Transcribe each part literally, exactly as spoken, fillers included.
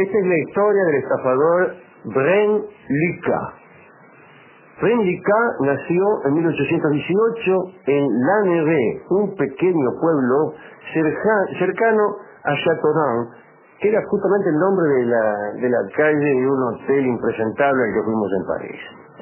Esta es la historia del estafador Bren Lika. Bren Lika nació en mil ochocientos dieciocho en Lannevé, un pequeño pueblo cerca, cercano a Châteauroux, que era justamente el nombre de la, de la calle de un hotel impresentable al que fuimos en París.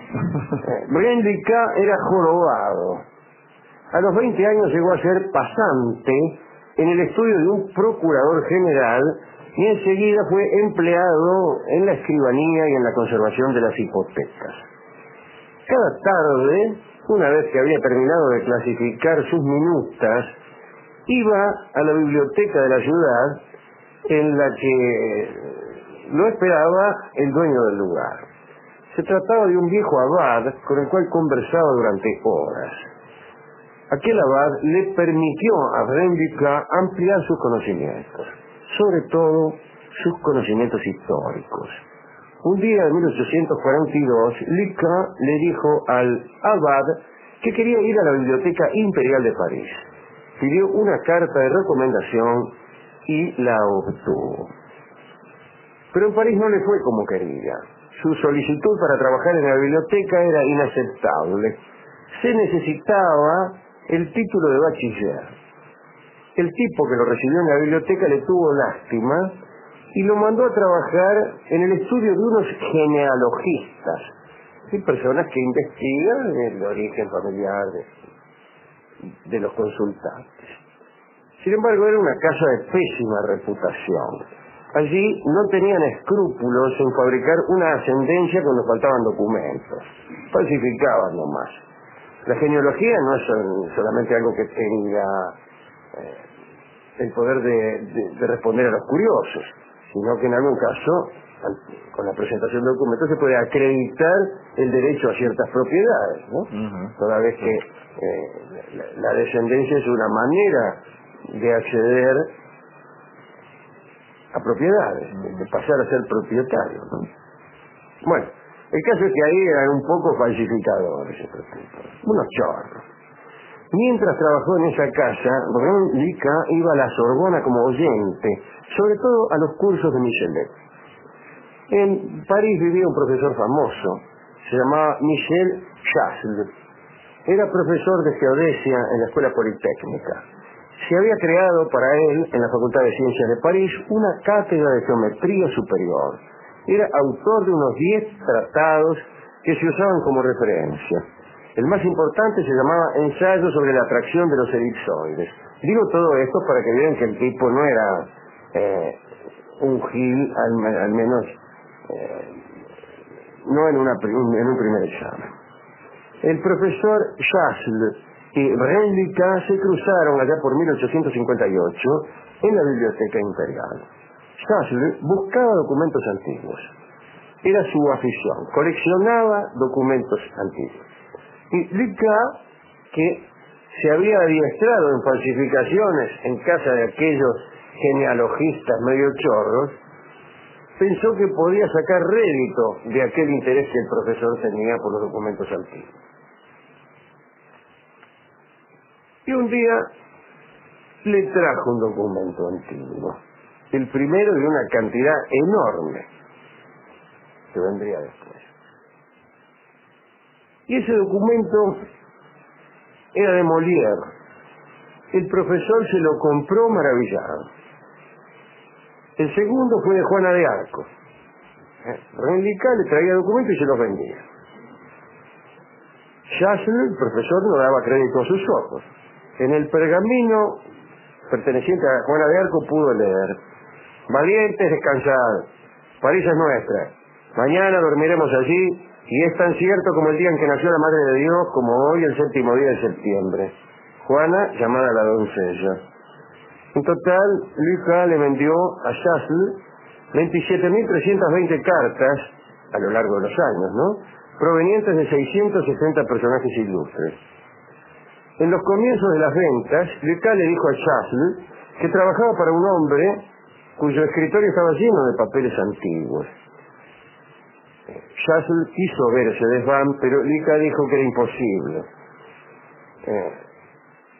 Bren Lika era jorobado. A los veinte años llegó a ser pasante en el estudio de un procurador general y enseguida fue empleado en la escribanía y en la conservación de las hipotecas. Cada tarde, una vez que había terminado de clasificar sus minutas, iba a la biblioteca de la ciudad en la que lo esperaba el dueño del lugar. Se trataba de un viejo abad con el cual conversaba durante horas. Aquel abad le permitió a Bren Lika ampliar sus conocimientos, sobre todo sus conocimientos históricos. Un día de mil ochocientos cuarenta y dos, Lika le dijo al abad que quería ir a la Biblioteca Imperial de París. Pidió una carta de recomendación y la obtuvo. Pero en París no le fue como quería. Su solicitud para trabajar en la biblioteca era inaceptable. Se necesitaba el título de bachiller. El tipo que lo recibió en la biblioteca le tuvo lástima y lo mandó a trabajar en el estudio de unos genealogistas, ¿sí? Personas que investigan el origen familiar de, de los consultantes. Sin embargo, era una casa de pésima reputación. Allí no tenían escrúpulos en fabricar una ascendencia cuando faltaban documentos. Falsificaban nomás. La genealogía no es solamente algo que tenga eh, el poder de, de, de responder a los curiosos, sino que en algún caso, con la presentación de documentos, se puede acreditar el derecho a ciertas propiedades, ¿no? Uh-huh. Toda vez que eh, la, la descendencia es una manera de acceder a propiedades, uh-huh. de pasar a ser propietario, ¿no? Bueno, el caso es que ahí eran un poco falsificadores, unos chorros. Mientras trabajó en esa casa, Bren Lika iba a la Sorbona como oyente, sobre todo a los cursos de Michelet. En París vivía un profesor famoso, se llamaba Michel Chasles. Era profesor de geodesia en la Escuela Politécnica. Se había creado para él, en la Facultad de Ciencias de París, una cátedra de geometría superior. Era autor de unos diez tratados que se usaban como referencia. El más importante se llamaba Ensayo sobre la atracción de los elipsoides. Digo todo esto para que vean que el tipo no era eh, un gil, al, al menos eh, no en, una, en un primer examen. El profesor Chasles y Bren Lika se cruzaron allá por mil ochocientos cincuenta y ocho en la Biblioteca Imperial. Chasles buscaba documentos antiguos. Era su afición. Coleccionaba documentos antiguos. Y Lika, que se había adiestrado en falsificaciones en casa de aquellos genealogistas medio chorros, pensó que podía sacar rédito de aquel interés que el profesor tenía por los documentos antiguos. Y un día le trajo un documento antiguo, el primero de una cantidad enorme que vendría después. Y ese documento era de Molière. El profesor se lo compró maravillado. El segundo fue de Juana de Arco. Bren Lika le traía documentos y se los vendía. Chasles, el profesor, no daba crédito a sus ojos. En el pergamino perteneciente a Juana de Arco pudo leer: valientes, descansad, París es nuestra, mañana dormiremos allí, y es tan cierto como el día en que nació la Madre de Dios, como hoy el séptimo día de septiembre. Juana, llamada la doncella. En total, Lika le vendió a Chasles veintisiete mil trescientas veinte cartas a lo largo de los años, ¿no?, provenientes de seiscientos sesenta personajes ilustres. En los comienzos de las ventas, Lika le dijo a Chasles que trabajaba para un hombre cuyo escritorio estaba lleno de papeles antiguos. Chasles quiso ver ese desván, pero Lika dijo que era imposible. Eh,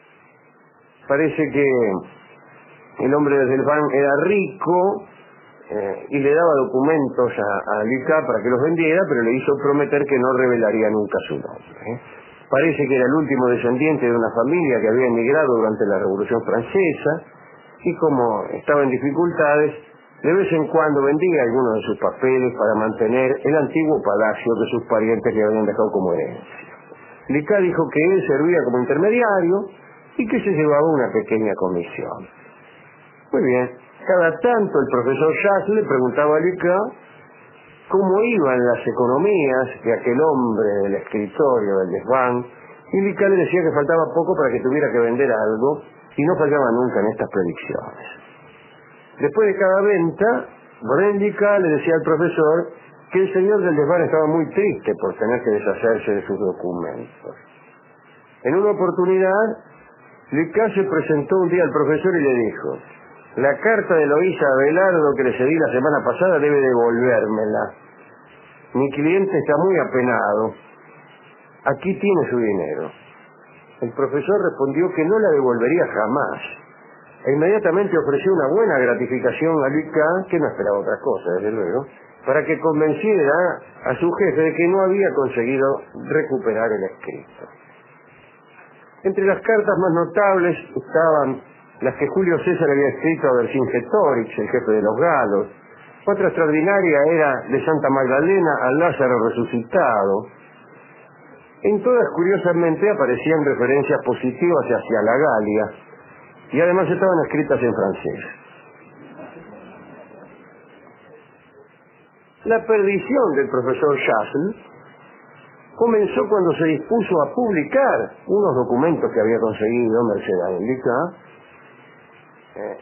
parece que el hombre del desván era rico, eh, y le daba documentos a, a Lucas para que los vendiera, pero le hizo prometer que no revelaría nunca su nombre. ¿eh? Parece que era el último descendiente de una familia que había emigrado durante la Revolución Francesa, y como estaba en dificultades, de vez en cuando vendía algunos de sus papeles para mantener el antiguo palacio que sus parientes le habían dejado como herencia. Lucas dijo que él servía como intermediario y que se llevaba una pequeña comisión. Muy bien, cada tanto el profesor Jacques le preguntaba a Lucas cómo iban las economías de aquel hombre del escritorio, del desván, y Lucas le decía que faltaba poco para que tuviera que vender algo, y no fallaba nunca en estas predicciones. Después de cada venta, Lucas le decía al profesor que el señor del desván estaba muy triste por tener que deshacerse de sus documentos. En una oportunidad, Lucas se presentó un día al profesor y le dijo: la carta de Loísa Abelardo que le cedí la semana pasada debe devolvérmela. Mi cliente está muy apenado. Aquí tiene su dinero. El profesor respondió que no la devolvería jamás, e inmediatamente ofreció una buena gratificación a Lucas, que no esperaba otra cosa, desde luego, para que convenciera a su jefe de que no había conseguido recuperar el escrito. Entre las cartas más notables estaban las que Julio César había escrito a Vercingetorix, el jefe de los galos. Otra extraordinaria era de Santa Magdalena al Lázaro resucitado. En todas, curiosamente, aparecían referencias positivas hacia la Galia, y además estaban escritas en francés. La perdición del profesor Chasles comenzó cuando se dispuso a publicar unos documentos que había conseguido merced a Lucas, eh,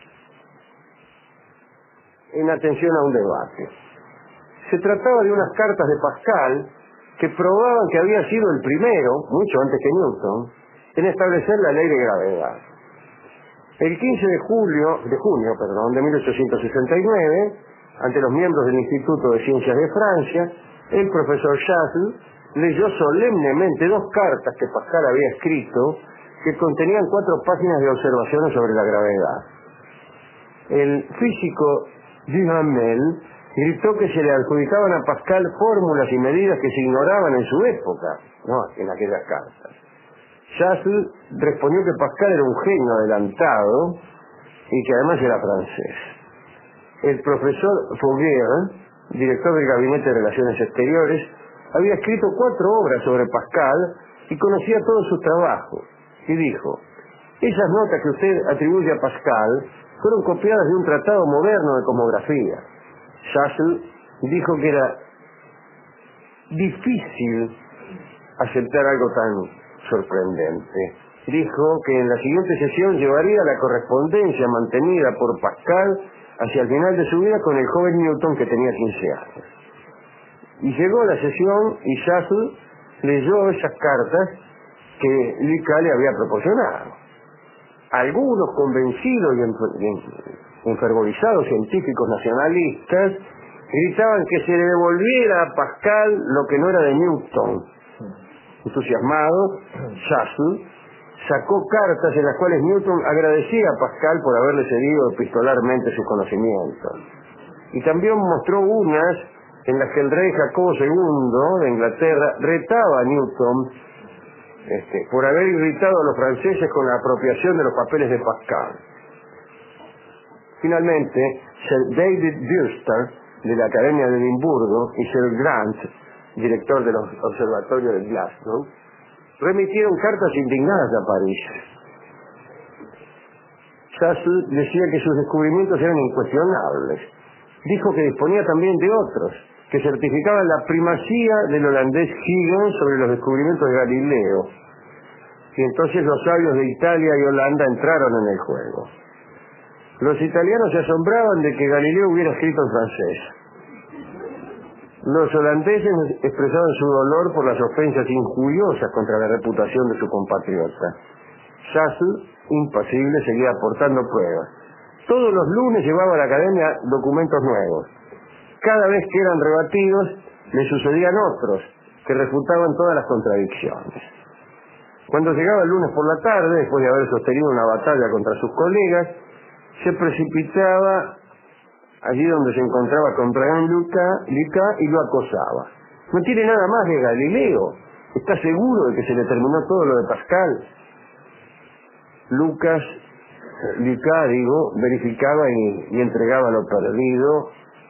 en atención a un debate. Se trataba de unas cartas de Pascal que probaban que había sido el primero, mucho antes que Newton, en establecer la ley de gravedad. El quince de julio, de junio, perdón, de mil ochocientos sesenta y nueve, ante los miembros del Instituto de Ciencias de Francia, el profesor Chasles leyó solemnemente dos cartas que Pascal había escrito, que contenían cuatro páginas de observaciones sobre la gravedad. El físico Duhamel gritó que se le adjudicaban a Pascal fórmulas y medidas que se ignoraban en su época, no en aquellas cartas. Chasles respondió que Pascal era un genio adelantado y que además era francés. El profesor Foguer, director del Gabinete de Relaciones Exteriores, había escrito cuatro obras sobre Pascal y conocía todos sus trabajos, y dijo: esas notas que usted atribuye a Pascal fueron copiadas de un tratado moderno de cosmografía. Chasles dijo que era difícil aceptar algo tan sorprendente. Dijo que en la siguiente sesión llevaría la correspondencia mantenida por Pascal hacia el final de su vida con el joven Newton, que tenía quince años. Y llegó la sesión y Chasles leyó esas cartas que Lucas le había proporcionado. Algunos convencidos y enfervorizados científicos nacionalistas gritaban que se le devolviera a Pascal lo que no era de Newton. Entusiasmado, Chasles sacó cartas en las cuales Newton agradecía a Pascal por haberle cedido epistolarmente sus conocimientos. Y también mostró unas en las que el rey Jacobo segundo de Inglaterra retaba a Newton este, por haber irritado a los franceses con la apropiación de los papeles de Pascal. Finalmente, Sir David Brewster, de la Academia de Edimburgo, y Sir Grant, director de los observatorios de Glasgow, remitieron cartas indignadas a París. Chasles decía que sus descubrimientos eran incuestionables. Dijo que disponía también de otros, que certificaban la primacía del holandés Huygens sobre los descubrimientos de Galileo. Y entonces los sabios de Italia y Holanda entraron en el juego. Los italianos se asombraban de que Galileo hubiera escrito en francés. Los holandeses expresaban su dolor por las ofensas injuriosas contra la reputación de su compatriota. Chasles, impasible, seguía aportando pruebas. Todos los lunes llevaba a la academia documentos nuevos. Cada vez que eran rebatidos, le sucedían otros que refutaban todas las contradicciones. Cuando llegaba el lunes por la tarde, después de haber sostenido una batalla contra sus colegas, se precipitaba allí donde se encontraba con Bren Lica y lo acosaba. No tiene nada más de Galileo. ¿Está seguro de que se le terminó todo lo de Pascal? Lucas, Lica, digo, verificaba y, y entregaba lo perdido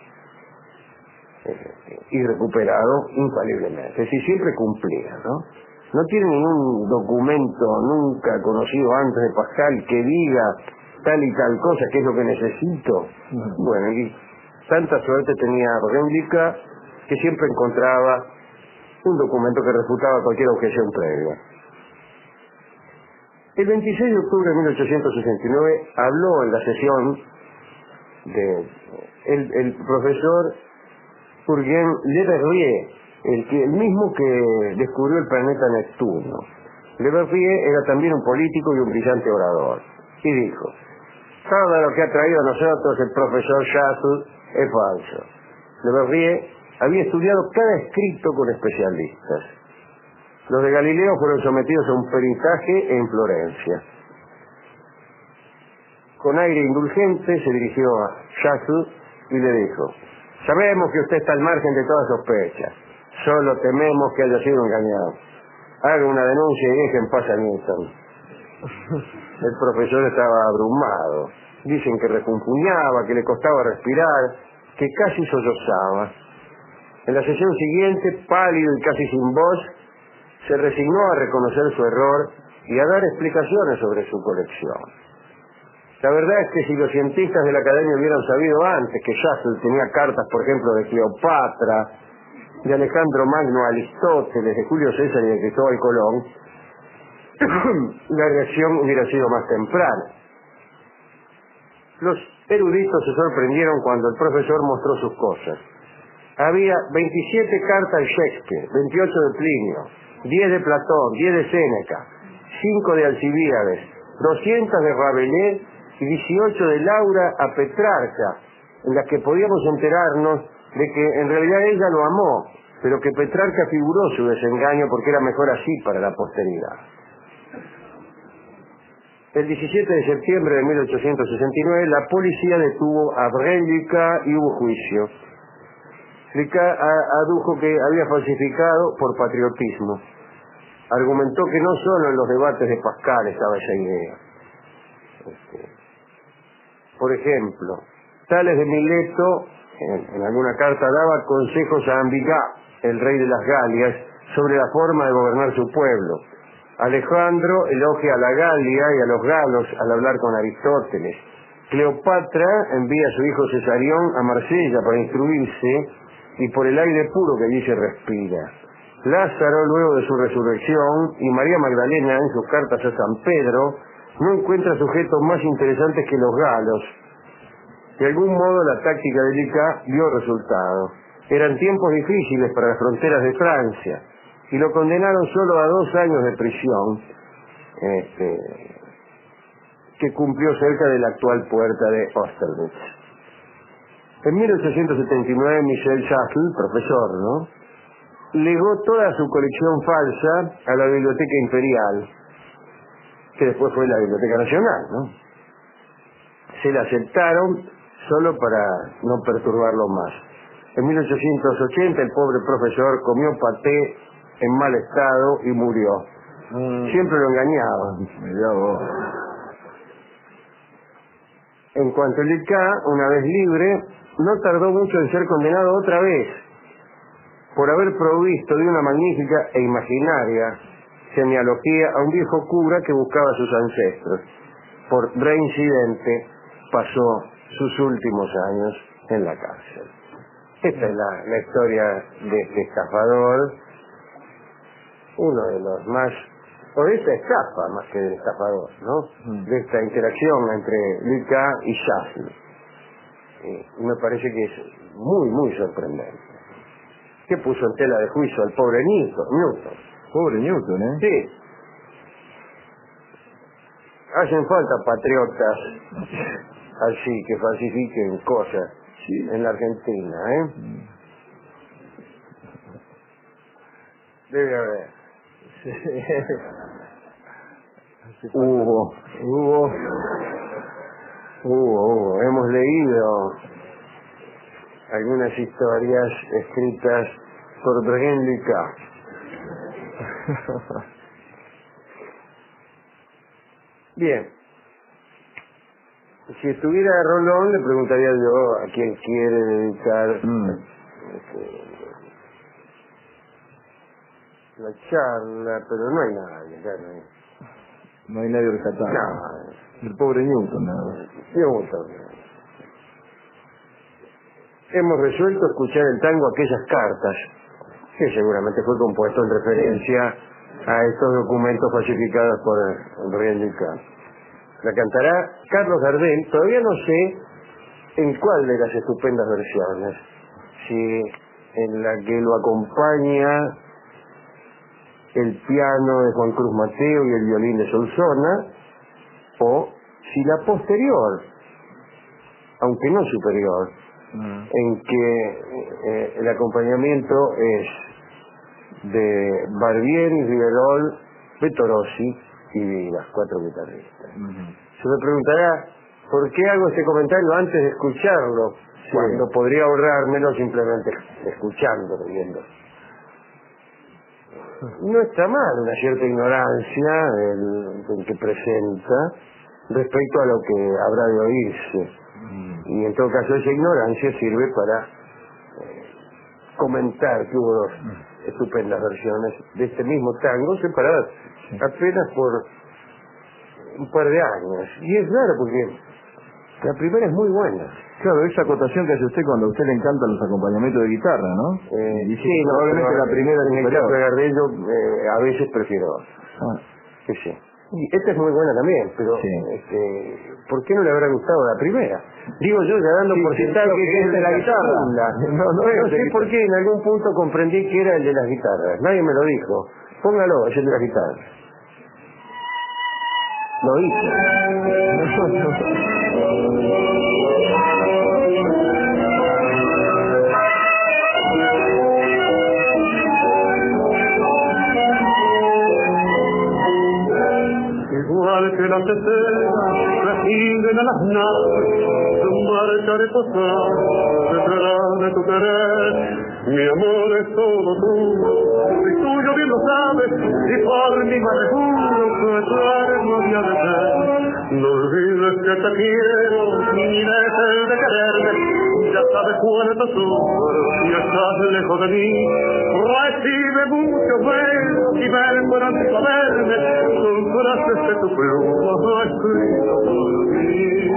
eh, y recuperado infaliblemente. Es decir, siempre cumplía, ¿no? No tiene ningún documento nunca conocido antes de Pascal que diga tal y tal cosa, que es lo que necesito. Uh-huh. Bueno, y tanta suerte tenía Lica que siempre encontraba un documento que refutaba cualquier objeción previa. El veintiséis de octubre de mil ochocientos sesenta y nueve habló en la sesión de el, el profesor Urgen Le Verrier, el, que, el mismo que descubrió el planeta Neptuno. Le Verrier era también un político y un brillante orador, y dijo: todo lo que ha traído a nosotros el profesor Chasles es falso. Le Verrier había estudiado cada escrito con especialistas. Los de Galileo fueron sometidos a un peritaje en Florencia. Con aire indulgente se dirigió a Chasles y le dijo: sabemos que usted está al margen de toda sospecha. Solo tememos que haya sido engañado. Haga una denuncia y deje en paz a Newton. El profesor estaba abrumado. Dicen que recompuñaba, que le costaba respirar, que casi sollozaba. En la sesión siguiente, pálido y casi sin voz, se resignó a reconocer su error y a dar explicaciones sobre su colección. La verdad es que si los cientistas de la academia hubieran sabido antes que Chasles tenía cartas, por ejemplo, de Cleopatra, de Alejandro Magno a Aristóteles, de Julio César y de Cristóbal Colón, la reacción hubiera sido más temprana. Los eruditos se sorprendieron cuando el profesor mostró sus cosas. Había veintisiete cartas de Shakespeare, veintiocho de Plinio, diez de Platón, diez de Séneca, cinco de Alcibíades, doscientas de Rabelais y dieciocho de Laura a Petrarca, en las que podíamos enterarnos de que en realidad ella lo amó, pero que Petrarca figuró su desengaño porque era mejor así para la posteridad. El diecisiete de septiembre de mil ochocientos sesenta y nueve la policía detuvo a Bren Lica y hubo juicio. Lica adujo que había falsificado por patriotismo. Argumentó que no solo en los debates de Pascal estaba esa idea. Este, por ejemplo, Tales de Mileto, en, en alguna carta, daba consejos a Ambigá, el rey de las Galias, sobre la forma de gobernar su pueblo. Alejandro elogia a la Galia y a los galos al hablar con Aristóteles. Cleopatra envía a su hijo Cesarión a Marsella para instruirse y por el aire puro que allí se respira. Lázaro, luego de su resurrección, y María Magdalena, en sus cartas a San Pedro, no encuentra sujetos más interesantes que los galos. De algún modo la táctica de Lica dio resultado. Eran tiempos difíciles para las fronteras de Francia, y lo condenaron solo a dos años de prisión, este, que cumplió cerca de la actual puerta de Austerlitz. En mil ochocientos setenta y nueve, Michel Chasles, profesor, ¿no?, legó toda su colección falsa a la Biblioteca Imperial, que después fue la Biblioteca Nacional, ¿no? Se la aceptaron solo para no perturbarlo más. En mil ochocientos ochenta, el pobre profesor comió paté en mal estado y murió. Mm. Siempre lo engañaban. Mirá vos. En cuanto a Lica, una vez libre, no tardó mucho en ser condenado otra vez por haber provisto de una magnífica e imaginaria genealogía a un viejo cura que buscaba a sus ancestros. Por reincidente pasó sus últimos años en la cárcel. Esta es la, la historia de este estafador, uno de los más, o de esta estafa más que del estafador, ¿no? De esta interacción entre Lica y Chasles. Y me parece que es muy, muy sorprendente. ¿Qué puso en tela de juicio al pobre Newton? Newton. Pobre Newton, ¿eh? Sí. Hacen falta patriotas así, que falsifiquen cosas, sí, en la Argentina, ¿eh? Mm. Debe haber. Sí. Hubo, hubo, hubo, hubo. Hemos leído algunas historias escritas por Breguén Lucas. Bien. Si estuviera Rolón, le preguntaría yo a quién quiere dedicar mm. este, la charla, pero no hay nadie, claro. No hay nadie rescatado. No. El pobre Newton, nada. Newton. Hemos resuelto escuchar el tango Aquellas Cartas, que seguramente fue compuesto en referencia a estos documentos falsificados por Breguén Lucas. La cantará Carlos Gardel. Todavía no sé en cuál de las estupendas versiones, si en la que lo acompaña el piano de Juan Cruz Mateo y el violín de Solsona, o si la posterior, aunque no superior, mm. en que eh, el acompañamiento es de Barbieri, Riverol, Pettorossi y Vivas, cuatro guitarristas. Mm-hmm. Se me preguntará, ¿por qué hago este comentario antes de escucharlo? Sí. Cuando podría ahorrármelo simplemente escuchándolo, viendo. No está mal una cierta ignorancia del, del que presenta respecto a lo que habrá de oírse. Mm. Y en todo caso esa ignorancia sirve para eh, comentar que hubo dos mm. estupendas versiones de este mismo tango, separadas sí. apenas por un par de años. Y es raro porque la primera es muy buena. Claro, esa acotación que hace usted cuando a usted le encantan los acompañamientos de guitarra, ¿no? Eh, sí, sí no, probablemente la primera en el caso de Gardel yo eh, a veces prefiero. Ah. Sí, sí. Y esta es muy buena también, pero sí. este, ¿por qué no le habrá gustado la primera? Digo yo, ya dando sí, por sentado que, que es de la guitarra. No, no, no, no sé por qué en algún punto comprendí que era el de las guitarras. Nadie me lo dijo. Póngalo, es el de las guitarras. Lo hice. Igual que las estrellas residen a las naves, tu marcha de posar detrás de tu querer. Mi amor es todo tuyo, y tuyo bien lo sabes, y por mi madre juro que tú eres no había de ser. No olvides que te quiero, ni dejes de quererme. Ya sabes cuánto sufro y estás lejos de mí. Recibe mucho besos y ven por antes a verme, son frases de tu pluma escritas por mí.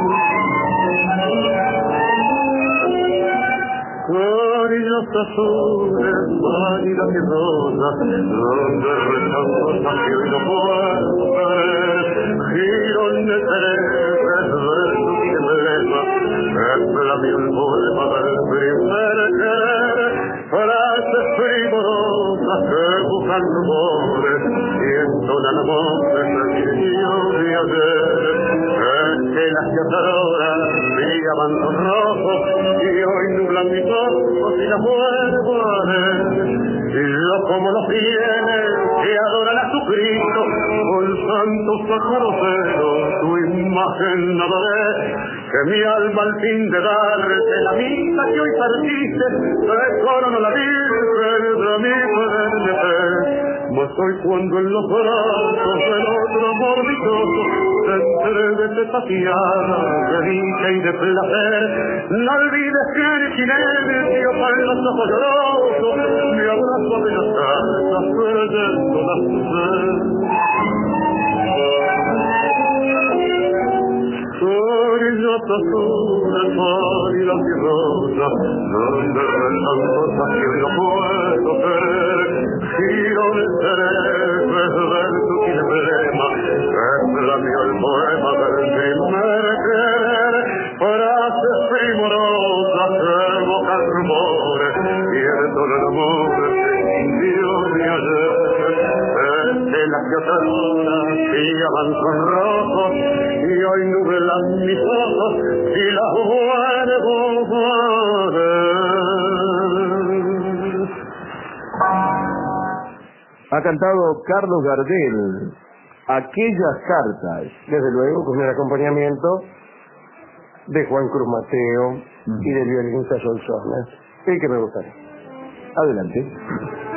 Carillas azules, válidas y rosas, donde rezan cosas que hoy no puedo ver. Girones celestes, versos y emblemas, es la miel poema del primer querer. Frases primorosas que buscan rumores y entonan amores del niño de ayer. Es que las cazadoras brillaban con rojo y hoy nublan mis ojos y las vuelvo a ver. Y yo como los fieles que adoran a su Cristo, con santos sacaroceros tu imagen adoré. Que mi alma al fin de darte la misa que hoy partiste, te corono la Virgen de mi poder de fe. Mas hoy cuando en los brazos del otro amor dichoso te entregues saciada de dicha y de placer, no olvides que en silencio con los ojos llorosos mi abrazo de las cartas perdiendo la sed. Orillas azules, pálidas y rosas, donde rezan cosas que hoy no puedo ver. Girones celestes, versos y emblemas, es la mía el poema del primer querer. Frases primorosas que evocan rumores y entonan amores sin Dios ni ayer. Es que las cazadoras brillaban con rojo y hoy nublan mis ojos y las vuelvo a ver. Ha cantado Carlos Gardel Aquellas Cartas, desde luego con el acompañamiento de Juan Cruz Mateo Mm. y del violinista Solsona. El que me gustaría. Adelante.